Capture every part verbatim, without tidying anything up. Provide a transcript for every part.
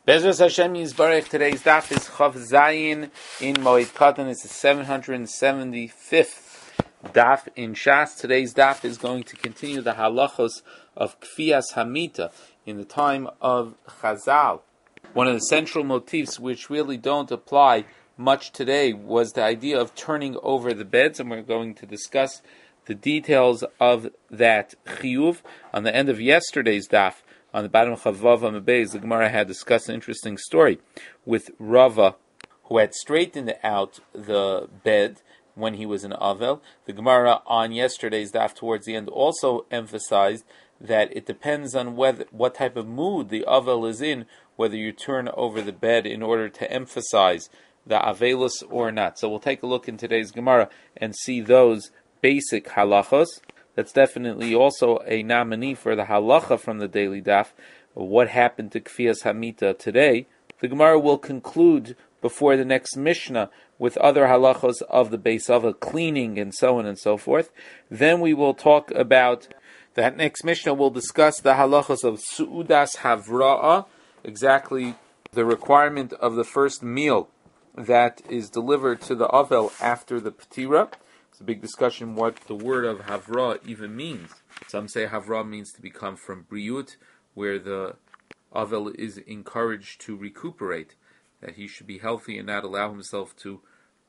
Bezras Hashem Yisbarech. Today's daf is Chav Zayin in Moed Katan. It's the seven hundred seventy-fifth daf in Shas. Today's daf is going to continue the halachos of Kfiyas Hamita in the time of Chazal. One of the central motifs which really don't apply much today was the idea of turning over the beds, and we're going to discuss the details of that chiyuv. On the end of yesterday's daf, on the bottom of Chavav Amabez, the Gemara had discussed an interesting story with Rava, who had straightened out the bed when he was in Avel. The Gemara on yesterday's daf towards the end also emphasized that it depends on whether what type of mood the Avel is in, whether you turn over the bed in order to emphasize the Avelus or not. So we'll take a look in today's Gemara and see those basic halachos. That's definitely also a nominee for the halacha from the daily daf. What happened to Kfiyas Hamita today? The Gemara will conclude before the next Mishnah with other halachos of the base of a cleaning and so on and so forth. Then we will talk about that next Mishnah. We'll discuss the halachos of Su'udas Havra'ah, exactly the requirement of the first meal that is delivered to the Avel after the P'tira. It's a big discussion what the word of Havra even means. Some say Havra means to become from Briut, where the Avel is encouraged to recuperate, that he should be healthy and not allow himself to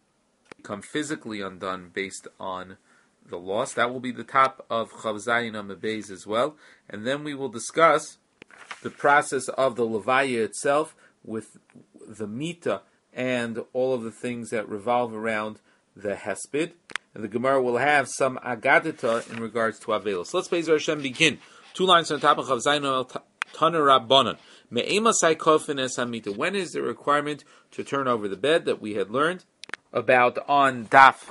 become physically undone based on the loss. That will be the top of Chav Zayin Amabez as well. And then we will discuss the process of the Levaya itself with the Mita and all of the things that revolve around the Hesped. And the Gemara will have some agadita in regards to Avelos. So let's Be'ezer Hashem begin. Two lines on the top of Chav Zayin Tana Rabbanan. Me'ema sai kofin es hamita. When is the requirement to turn over the bed that we had learned about on Daf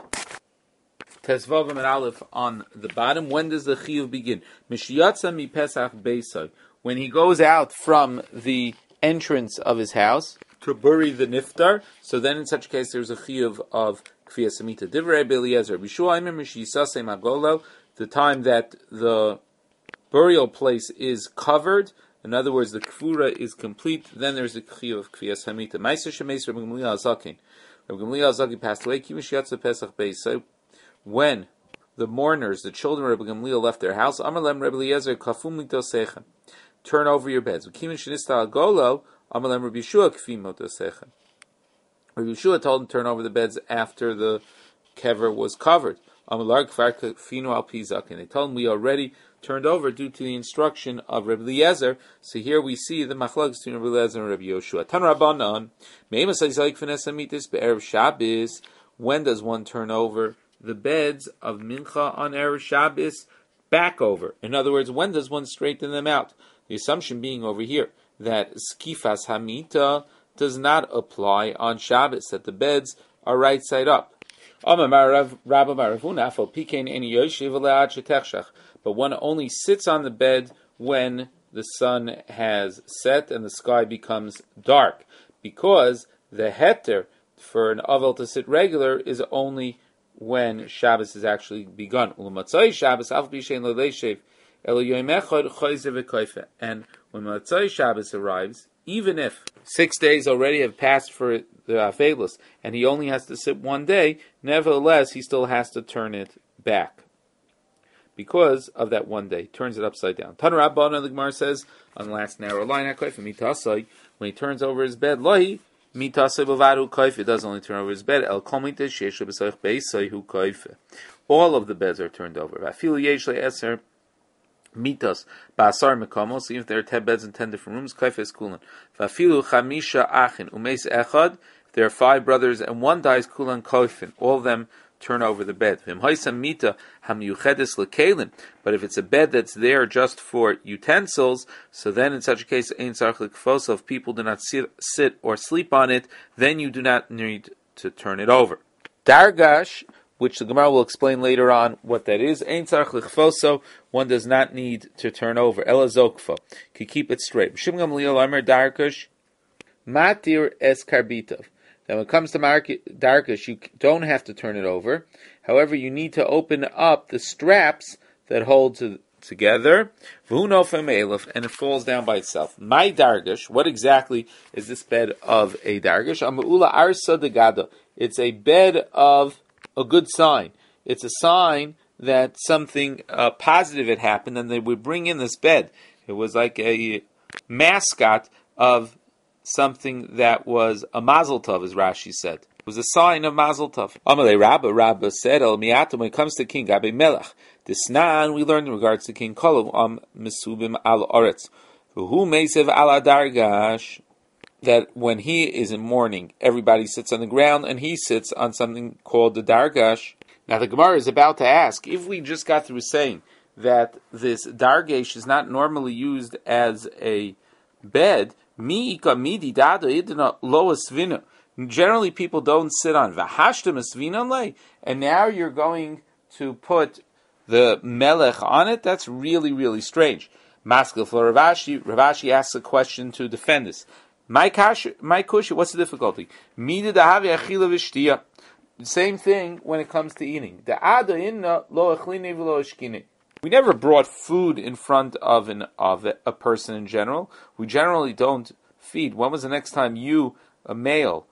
Tesvav and Aleph on the bottom? When does the chiyuv begin? Mishiyatza mi Pesach Beisai. When he goes out from the entrance of his house to bury the niftar, so then in such a case there's a chiyuv of Kfiyas Hamita. Divrei Eliezer, Bishua Imim Mishisase Magolo, the time that the burial place is covered, in other words, the kfura is complete, then there's a chiyuv of Kfiyas Hamita. Ma'aser Shemeis Rabbi Gamliel Zakin. Rabbi Gamliel Zakin passed away. Kimishiyatza Pesach Beis. So when the mourners, the children of Rabbi Gamliel left their house, Amar Lem Rabbi Eliezer Kafum Mitosechem. Turn over your beds. Rabbi Yeshua told him to turn over the beds after the kever was covered. They told him we already turned over due to the instruction of Rabbi Eliezer. So here we see the machlokes between Rabbi Eliezer and Rabbi Yoshua. Tan Rabbanan, when does one turn over the beds of Mincha on Erev Shabbos? Back over. In other words, when does one straighten them out? The assumption being over here that Skifas Hamita does not apply on Shabbos, that the beds are right side up. But one only sits on the bed when the sun has set and the sky becomes dark, because the heter for an avel to sit regular is only when Shabbos is actually begun. And when Matzai Shabbos arrives, even if six days already have passed for the Avelus, and he only has to sit one day, nevertheless, he still has to turn it back because of that one day. Turns it upside down. Tan Rabbanan, the Gemara says, on the last narrow line, when he turns over his bed, lohi, it doesn't only turn over his bed. All of the beds are turned over. Mitas ba'asar mekamos. Even if there are ten beds in ten different rooms, kaifes kulan. Vafilu chamisha achin umeis echad. If there are five brothers and one dies, kulan kaifin. All of them turn over the bed. V'imhaisam mita hamyuchedes lekelin. But if it's a bed that's there just for utensils, so then in such a case, ein tzarich lekfoso. If people do not sit, sit or sleep on it, then you do not need to turn it over. Dargash, which the Gemara will explain later on what that is. Ein tzarich l'chfoso, one does not need to turn over. Ela zokfo, can keep it straight. B'shim Gamliel Amar Darkash, matir es karbitov. Now when it comes to Darkash, you don't have to turn it over. However, you need to open up the straps that hold to together, and it falls down by itself. My dargash, what exactly is this bed of a dargash? Ama'ula arsa degada. It's a bed of a good sign. It's a sign that something uh, positive had happened, and they would bring in this bed. It was like a mascot of something that was a mazel tov, as Rashi said. It was a sign of mazel tov. Amalei Rabba, Rabba said, El miatum, when it comes to King Gabi Melech, Disnan, we learned in regards to King Kolov, Am Mesubim al Oretz, Who Mesev al Adargash, that when he is in mourning, everybody sits on the ground, and he sits on something called the Dargash. Now the Gemara is about to ask, if we just got through saying that this Dargash is not normally used as a bed, Mi ika midi dada idna lo asvina. Generally, people don't sit on v'hashtem asvina lei, and now you're going to put the melech on it. That's really, really strange. Maskil for Ravashi. Ravashi asks a question to defend this. My kash, my kush. What's the difficulty? Mida dahavi achila v'shtiya. Same thing when it comes to eating. The ada inna lo achline v'lo eshkine. We never brought food in front of an of a person in general. We generally don't feed. When was the next time you, a male,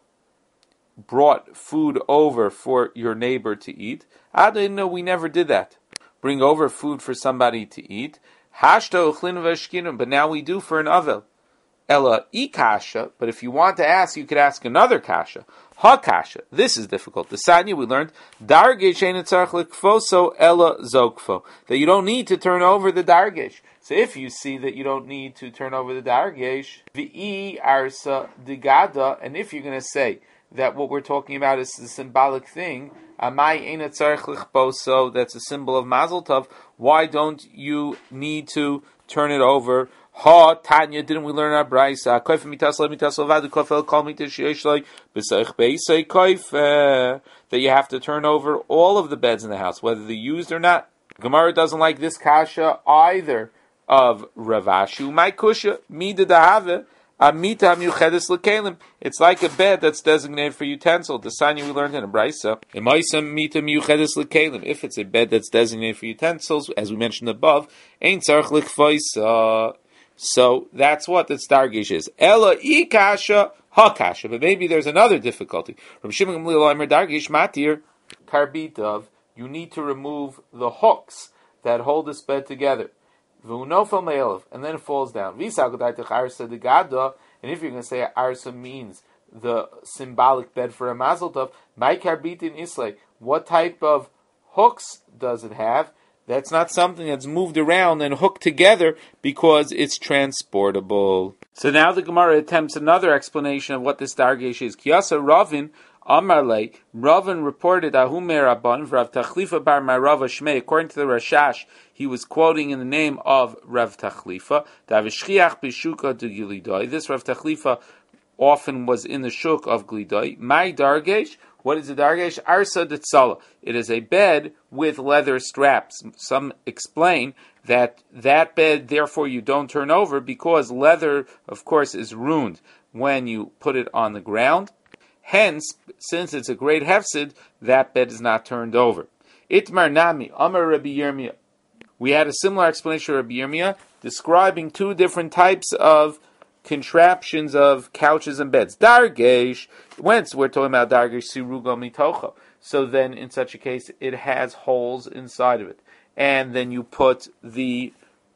brought food over for your neighbor to eat? I didn't know we never did that. Bring over food for somebody to eat. Hashta uchlin v'eshkinu, but now we do for an avel. Ella i kasha, but if you want to ask, you could ask another kasha. Ha kasha. This is difficult. The Sanya we learned dargesh ein tzarich likfoso ella zokfo, that you don't need to turn over the dargesh. So if you see that you don't need to turn over the dargesh, v'i arsa digada, and if you're going to say that what we're talking about is a symbolic thing, amai ein tzarich likfoso, that's a symbol of mazel tov. Why don't you need to turn it over? Ha Tanya, didn't we learn our braysa? Koif mitasla mitasla vadu kofel kol mitashieshloi b'seich beisei koif, that you have to turn over all of the beds in the house, whether they're used or not. Gemara doesn't like this kasha either of Ravashu. My kusha mida dahave amita muchedes lekelim. It's like a bed that's designated for utensil. The sanya we learned in a braysa. Emaisam mita muchedes lekelim. If it's a bed that's designated for utensils, as we mentioned above, ain't tzarich likfoisa. So that's what the dargesh is. Ella I kasha ha kasha. But maybe there's another difficulty. From Shimon Gamliel Omer dargesh matir karbitav. You need to remove the hooks that hold this bed together. V'unofel me'elav, and then it falls down. V'sagadaytech arsa degada. And if you're going to say arsa means the symbolic bed for a mazel tov, my karbitin islay. What type of hooks does it have? That's not something that's moved around and hooked together because it's transportable. So now the Gemara attempts another explanation of what this dargesh is. Kiyasa Ravin Amarle, Ravin reported Ahumer Rabban Rav Tachlifa bar Marava Shmei. According to the Rashash, he was quoting in the name of Rav Tachlifa. Davishchiach b'shuka de Gilidoi. This Rav Tachlifa often was in the shuk of Glidoi. My dargesh. What is a dargesh? Arsa detzala. It is a bed with leather straps. Some explain that that bed, therefore, you don't turn over because leather, of course, is ruined when you put it on the ground. Hence, since it's a great hefsid, that bed is not turned over. Itmar nami, Amar Rabbi Yirmiyah. We had a similar explanation of Rabbi Yirmiyah describing two different types of contraptions of couches and beds. Dargesh, whence we're talking about dargesh sirugo mitocha. So then, in such a case, it has holes inside of it, and then you put the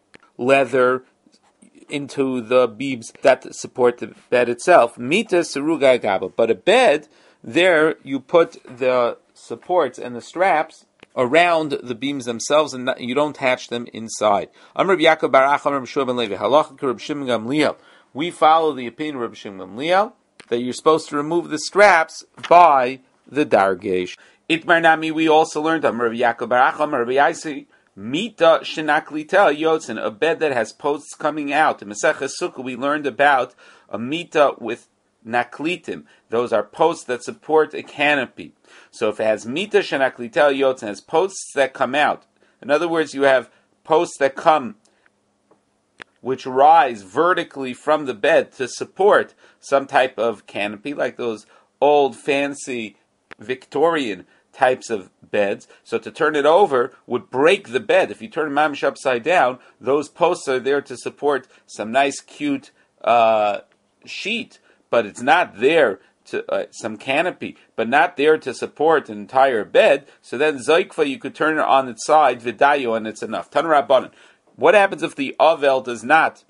leather into the beams that support the bed itself. Mita siruga gaba, but a bed there you put the supports and the straps around the beams themselves, and not, you don't attach them inside. Amr Yaakov Barach Amr B'Shua ben Levi Halacha Reb Shimon Gamliel. We follow the opinion of Reb Shimon Gamliel that you're supposed to remove the straps by the dargesh. Itmar nami, we also learned Amr Reb Yaakov Barach Amr Reb Yaisi Mita shenaklita yotzin, a bed that has posts coming out. In Masechah Sukkah we learned about a mita with naklitim. Those are posts that support a canopy. So if it has mita shenaklita yotzin, has posts that come out. In other words, you have posts that come which rise vertically from the bed to support some type of canopy, like those old fancy Victorian types of beds. So to turn it over would break the bed. If you turn a mamish upside down, those posts are there to support some nice, cute uh, sheet, but it's not there to uh, some canopy, but not there to support an entire bed. So then zoikva, you could turn it on its side, vidayo, and it's enough. Tanarabanan. What happens if the avel does not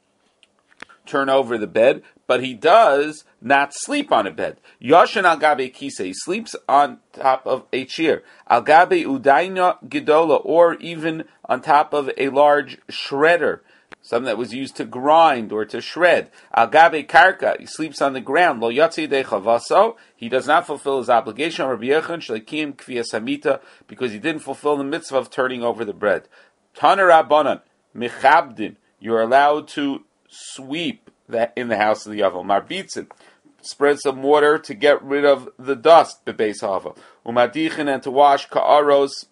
turn over the bed, but he does not sleep on a bed? Yoshan al gabe kise, he sleeps on top of a chair. Al gabe udaina gedola, or even on top of a large shredder, something that was used to grind or to shred. Al gabe karka, he sleeps on the ground. Lo yatsi de chavaso, he does not fulfill his obligation. Rabbi Yechon shleikim kvias hamita, because he didn't fulfill the mitzvah of turning over the bread. Taner Rabbanan, mechabdin, you're allowed to sweep that in the house of the Yavel. Marbitzin, spread some water to get rid of the dust, bebeis hava. Umadichin, and to wash ka'aros,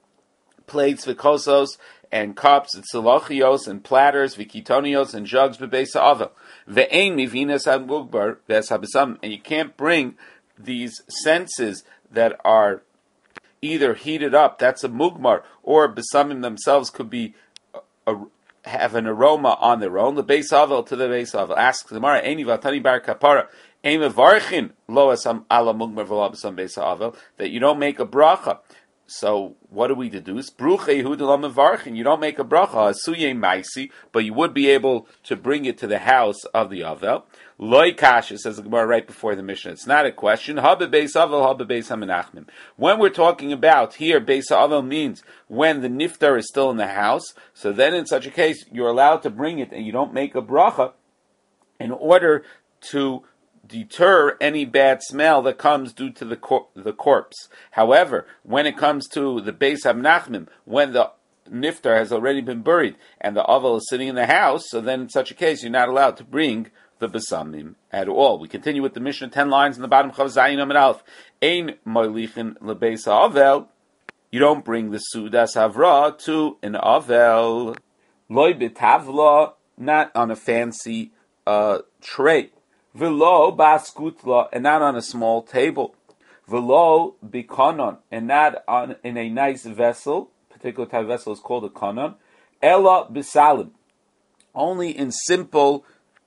plates, vikosos, and cups, and silochios, and platters, vikitonios, and jugs, bebeis hava. Ve'ein mivinas hamugbar, ve'eshabisam, and you can't bring these senses that are either heated up, that's a mugmar, or besamim themselves could be a, have an aroma on their own. The beis havel to the beis havel. Ask the Gemara, Eini vatani bar kapara, ein mevarchin lo esam ala mugmar v'lo besam beis havel, that you don't make a bracha. So what do we deduce? Bruche Yehuda lo mevarchin. You don't make a bracha, asuye maisi, but you would be able to bring it to the house of the avel. Loi kasha, says the Gemara right before the Mishnah. It's not a question. Habe beis havel, habe beis hamenachnim. When we're talking about here, beis havel means when the niftar is still in the house. So then, in such a case, you're allowed to bring it, and you don't make a bracha in order to deter any bad smell that comes due to the cor- the corpse. However, when it comes to the beis hamnachmim, when the niftar has already been buried and the avel is sitting in the house, so then in such a case, you're not allowed to bring the besamim at all. We continue with the Mishnah, ten lines in the bottom. Chav Zayin Amid Alf. Ein moilichin lebeis ha'avel. You don't bring the sudas havra to an avel. Loi betavla, not on a fancy uh, tray. V'lo baskutla, and not on a small table. V'lo bikonon, and not on in a nice vessel. Particular type of vessel is called a konon. Ella bisalim, only in simple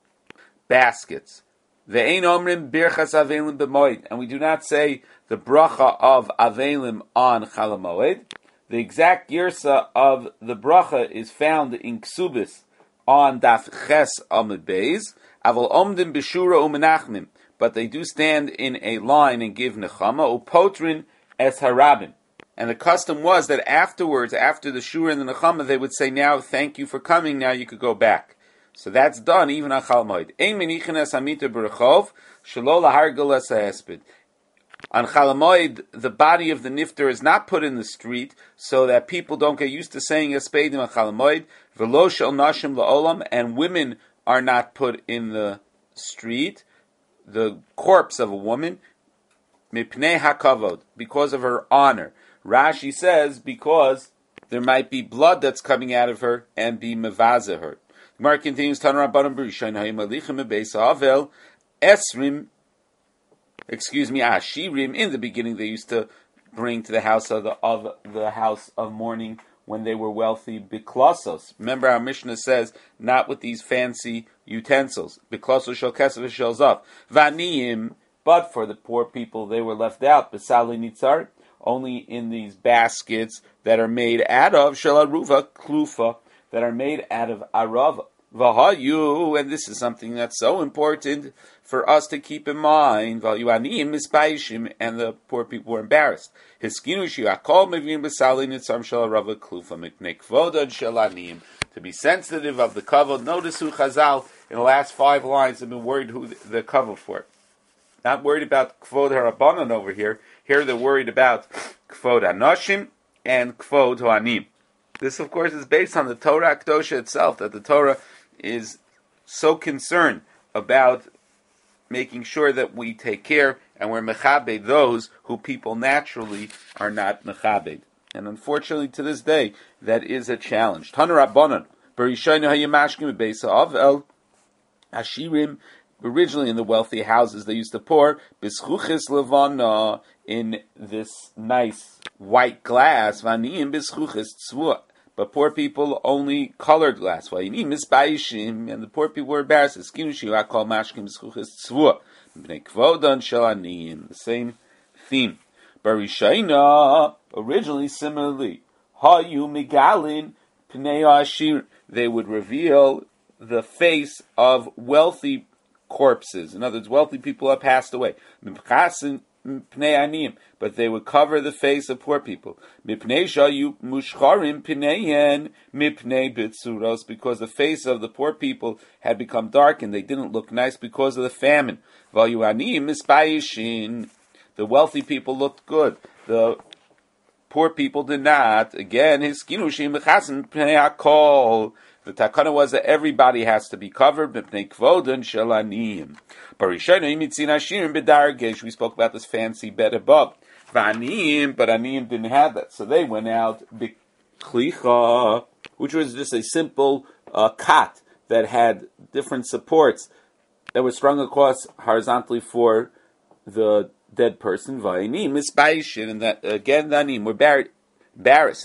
baskets. Ve'ein omrim birchas avelim b'moed, and we do not say the bracha of avelim on Chol Hamoed. The exact girsa of the bracha is found in Ksubis on Daf Ches Amud Beis. Aval omdim b'shura u'menachmim, but they do stand in a line and give nechama upotrin es harabim. And the custom was that afterwards, after the shura and the nechama, they would say, "Now, thank you for coming. Now you could go back." So that's done even on Chol Hamoed. Ein menichin es hamita b'rechov shelo lahargel es ha'esped. On Chol Hamoed, the body of the nifter is not put in the street so that people don't get used to saying espedim on Chol Hamoed. V'lo shel nashim la'olam, and women are not put in the street. The corpse of a woman, mipnei hakavod, because of her honor. Rashi says because there might be blood that's coming out of her and be mevaze her. The Gemara continues, Tanur Rabbanan b'Rishon hayim alichem bebeis ha'avel esrim. Excuse me, ashirim. In the beginning, they used to bring to the house of the of the house of mourning when they were wealthy, biklasos. Remember, our Mishnah says not with these fancy utensils. Biklasos shel kesef shel zav. Vaniyim, but for the poor people, they were left out. Besali nitzar, only in these baskets that are made out of shel aruva klufa, that are made out of arava. Vahayu, and this is something that's so important for us to keep in mind. Vahayu mispaishim, and the poor people were embarrassed. Hiskinu shiakol mevim b'salin nitzam shel arava klufa miknei kvoda shelanim, to be sensitive of the kavod. Notice who Chazal in the last five lines have been worried who the kavod for. Not worried about kvod harabanan over here. Here they're worried about kvod hanoshim and kvod hoanim. This, of course, is based on the Torah Kedosha itself, that the Torah is so concerned about making sure that we take care and we're mechabed those who people naturally are not mechabed. And unfortunately, to this day, that is a challenge. Tanur Rabbanan, b'Rishaynu hayimashkim bebeis ha'avel ashirim originally in the wealthy houses, they used to pour bischuchis levana in this nice white glass, v'aniyim bischuchis tzvua. But poor people only colored glass. V'aniyim misbayishim, and the poor people were embarrassed. Skinushi akol mashkim bischuchis tzvua. B'nei kvodan shel aniyim. The same theme. Barishaina, originally, similarly, hayu migalin pnei ashir. They would reveal the face of wealthy corpses. In other words, wealthy people have passed away. But they would cover the face of poor people. Because the face of the poor people had become dark and they didn't look nice because of the famine. The wealthy people looked good. The poor people did not. Again, his the takana was that everybody has to be covered. We spoke about this fancy bed above. But aniyim didn't have that. So they went out, which was just a simple uh, cot that had different supports that were strung across horizontally for the dead person. And that, again, the aniyim were buried. Embarrassed.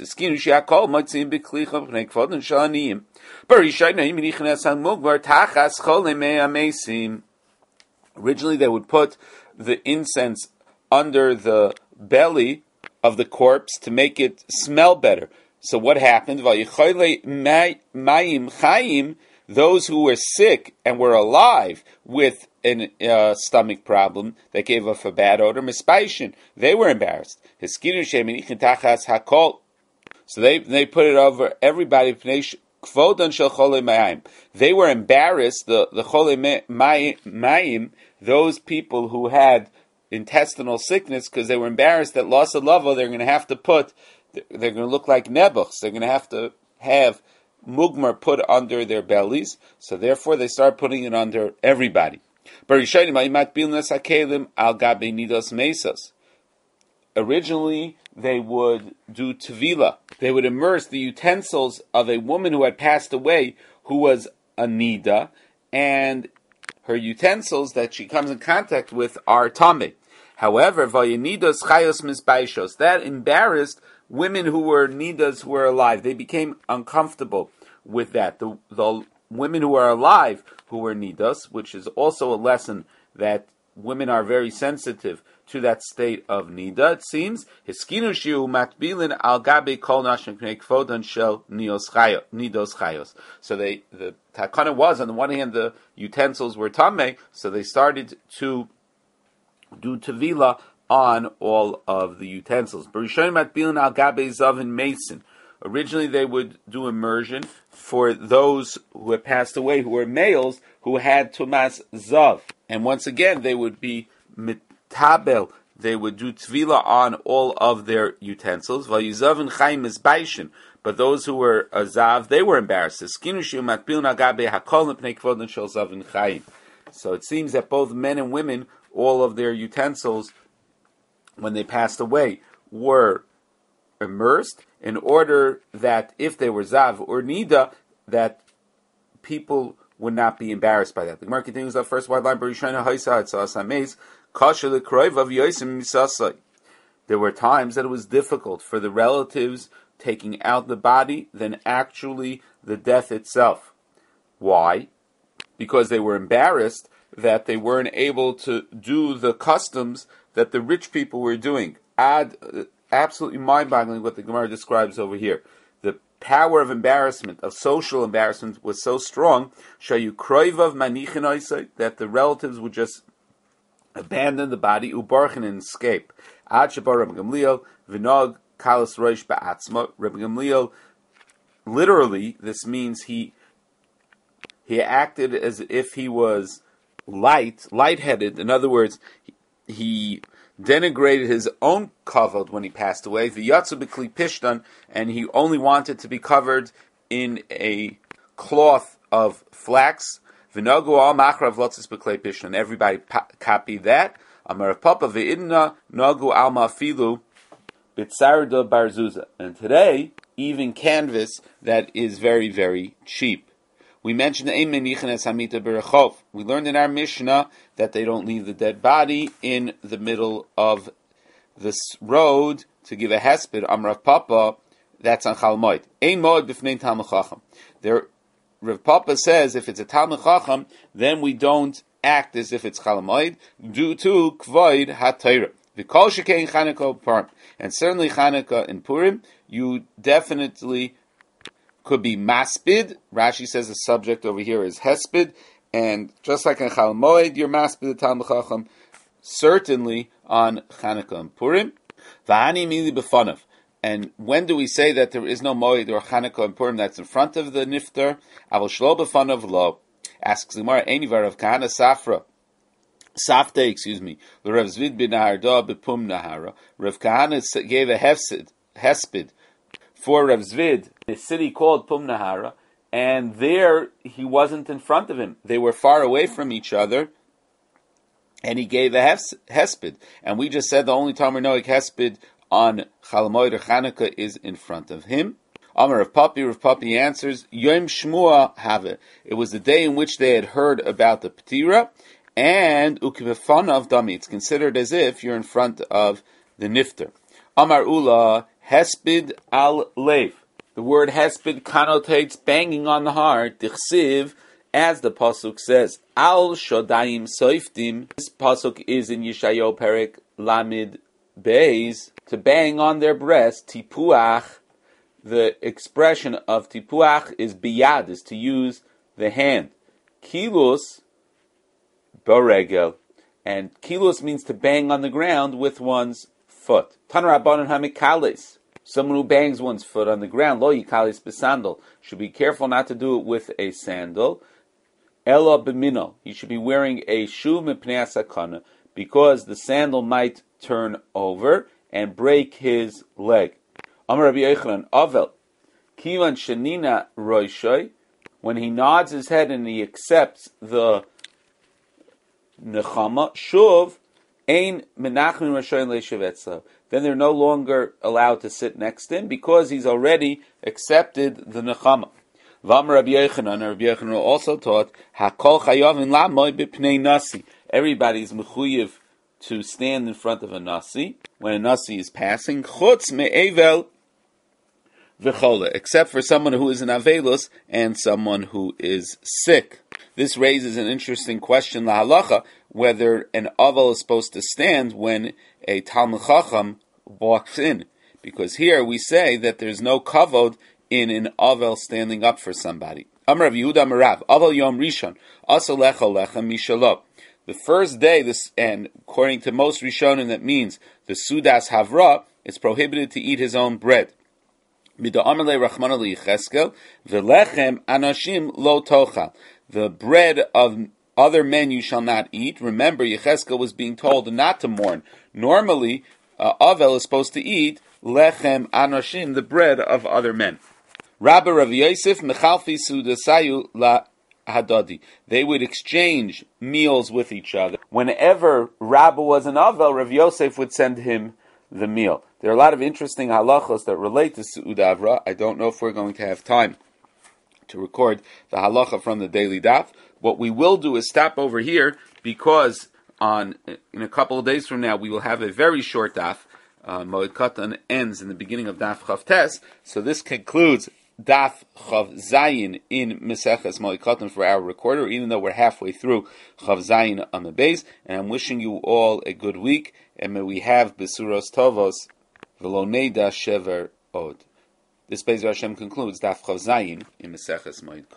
Originally, they would put the incense under the belly of the corpse to make it smell better. So what happened? Those who were sick and were alive with a uh, stomach problem that gave off a bad odor, mispaishin, they were embarrassed. So they they put it over everybody. They were embarrassed. The the chole mayim, those people who had intestinal sickness, because they were embarrassed that loss of lava, they're going to have to put. They're going to look like nebuchs. They're going to have to have mugmar put under their bellies, so therefore they start putting it under everybody. Originally, they would do tevila. They would immerse the utensils of a woman who had passed away, who was a nida, and her utensils that she comes in contact with are tameh. However, vayenidos chayos misbaishos, that embarrassed women who were nidas who were alive. They became uncomfortable with that. The, the women who are alive who were nidas, which is also a lesson that women are very sensitive to that state of nida, it seems. Hiskinu shiu matbilin al gabe kol nashim knei kvodan shel nidos chayos. So they, the takana was, on the one hand, the utensils were tameh, so they started to do tevila on all of the utensils. Originally, they would do immersion for those who had passed away, who were males, who had tumas zav. And once again, they would be mitabel. They would do tvila on all of their utensils. But those who were azav, they were embarrassed. So it seems that both men and women, all of their utensils, when they passed away, were immersed in order that if they were zav or nida, that people would not be embarrassed by that. The Gemara continues that first wide line. There were times that it was difficult for the relatives taking out the body than actually the death itself. Why? Because they were embarrassed that they weren't able to do the customs that the rich people were doing. Ad, absolutely mind-boggling what the Gemara describes over here. The power of embarrassment, of social embarrassment, was so strong, that the relatives would just abandon the body, ubarchen, and escape. Ad shabar Rabbi Gamliel, v'nog kalas roish ba'atzma. Rabbi Gamliel, literally, this means he he acted as if he was light, lightheaded. In other words, he, he denigrated his own kavod when he passed away. V'yatzu b'kli pishtan, and he only wanted to be covered in a cloth of flax. V'nogu al machrav lotzis b'klei pishtan. Everybody pa- copied that. Amar Papa v'idna nagu al mafilu b'tzarda barzuza. And today, even canvas that is very, very cheap. We mentioned Ein Menichin Es Hamita Berechov. We learned in our Mishnah that they don't leave the dead body in the middle of this road to give a hesped. Amrav Papa, that's on Chol Moed. Ein Moed b'fnei Talmid Chacham. There, Rav Papa says if it's a Talmid Chacham, then we don't act as if it's Chol Moed due to Kvoid HaTorah. V'kol shekein Chanukah Purim, and certainly Chanukah and Purim, you definitely could be maspid. Rashi says the subject over here is hesped, and just like in Chol Moed, you're maspid the Talmid Chacham. Certainly on Chanukah and Purim. V'ani mili b'fanav. And when do we say that there is no Moed or Chanukah and Purim that's in front of the Nifter? Avol shlo b'fanav lo. Asks the Gemara, Eini v'Rav Kahana Safra. Safte, excuse me. L'Rav Zvid bin Naharda b'Pum Nahara. Rav Kahana gave a hesped, hesped for Rav Zvid, a city called Pum Nahara, and there he wasn't in front of him. They were far away from each other, and he gave a hesped. And we just said the only time we're knowing hesped on Chol Moed or Chanukah is in front of him. Amar Rav Papi, Rav Papi answers, Yom Shmua have. It was the day in which they had heard about the Ptira, and ukivefanav dami. It's considered as if you're in front of the nifter. Amar Ula hesped al lev. The word hesped connotates banging on the heart. Dichsiv, as the pasuk says, al shodayim soiftim. This pasuk is in Yeshayahu Perek Lamid Beis, to bang on their breast. Tipuach. The expression of tipuach is biyad, is to use the hand. Kilus Boregel, and kilos means to bang on the ground with one's foot. Tanarabanan hamikalis, someone who bangs one's foot on the ground, lo yikalis besandal, should be careful not to do it with a sandal. Ela b'mino, he should be wearing a shoe mipnei sakana, because the sandal might turn over and break his leg. Amar Rabbi Yochanan, Avel, kivan shenina roishoy, when he nods his head and he accepts the Nechama, Shuv, Ein Menachem Rashoyin Leishavetza. Then they're no longer allowed to sit next to him because he's already accepted the Nechama. Vam Rabbi Yochanan, Rabbi Yochanan also taught, Hakol Chayavin Lamoy B'Pnei Nasi. Everybody's mechuyev to stand in front of a Nasi when a Nasi is passing. Chutz Me'evel V'Chola, except for someone who is an Avelus and someone who is sick. This raises an interesting question, la halacha, whether an aval is supposed to stand when a Talmid Chacham walks in. Because here we say that there's no kavod in an aval standing up for somebody. Amar Rav Yehuda Marav, aval yom rishon, asa lecha lecha mishalo. The first day, this, and according to most Rishonim, that means the Sudas Havra, it's prohibited to eat his own bread. Mida amalei rachmana liYecheskel, v'lechem anashim lo tochal. The bread of other men you shall not eat. Remember, Yecheskel was being told not to mourn. Normally, uh, Avel is supposed to eat lechem anoshim, the bread of other men. Rabbi Rav Yosef mechalfi sudasayu la hadadi. They would exchange meals with each other. Whenever Rabbi was an Avel, Rav Yosef would send him the meal. There are a lot of interesting halachos that relate to Su'uda Avra. I don't know if we're going to have time to record the halacha from the daily daf. What we will do is stop over here, because on in a couple of days from now we will have a very short daf. Uh, Moed Katan ends in the beginning of daf Chav Tes, so this concludes daf Chav Zayin in Meseches Moed Katan for our recorder, even though we're halfway through Chav Zayin on the base. And I'm wishing you all a good week, and may we have Besuros Tovos V'lo Neida Shever Od. This Beis Hashem concludes Daf Chav Zayin in Meseches Moed Katan.